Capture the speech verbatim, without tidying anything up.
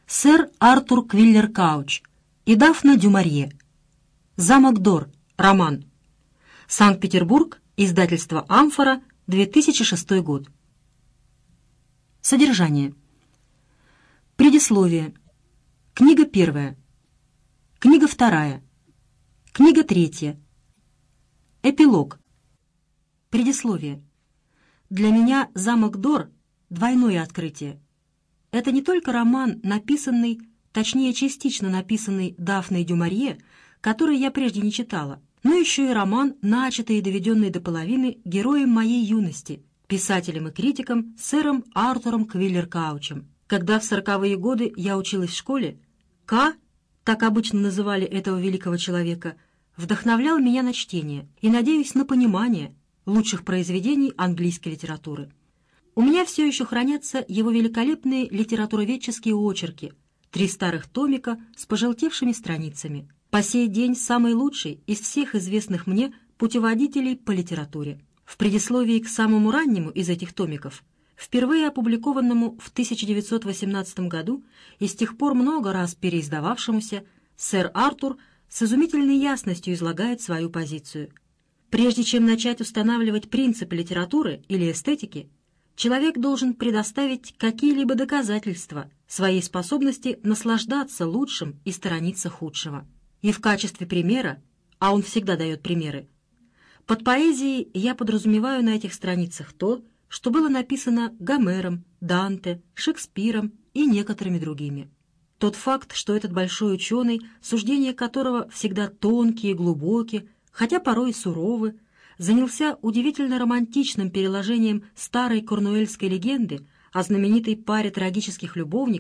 Сэр Артур Квиллер Кауч и Дафна дю Марье. Замок Дор. Роман. Санкт-Петербург. Издательство «Амфора», две тысячи шестой год. Содержание. Предисловие. Книга первая. Книга вторая. Книга третья. Эпилог. Предисловие. Для меня «Замок Дор» — двойное открытие. Это не только роман, написанный, точнее частично написанный Дафной дю Марье, который я прежде не читала, но еще и роман, начатый и доведенный до половины героем моей юности, писателем и критиком сэром Артуром Квиллер Каучем. Когда в сороковые годы я училась в школе, К, так обычно называли этого великого человека, вдохновлял меня на чтение и, надеюсь, на понимание лучших произведений английской литературы. У меня все еще хранятся его великолепные литературоведческие очерки, три старых томика с пожелтевшими страницами. По сей день самый лучший из всех известных мне путеводителей по литературе. В предисловии к самому раннему из этих томиков, впервые опубликованному в тысяча девятьсот восемнадцатом году и с тех пор много раз переиздававшемуся, сэр Артур с изумительной ясностью излагает свою позицию. Прежде чем начать устанавливать принципы литературы или эстетики, человек должен предоставить какие-либо доказательства своей способности наслаждаться лучшим и сторониться худшего. И в качестве примера, а он всегда дает примеры, под поэзией я подразумеваю на этих страницах то, что было написано Гомером, Данте, Шекспиром и некоторыми другими. Тот факт, что этот большой ученый, суждения которого всегда тонкие и глубокие, хотя порой и суровы, занялся удивительно романтичным переложением старой корнуэльской легенды о знаменитой паре трагических любовников,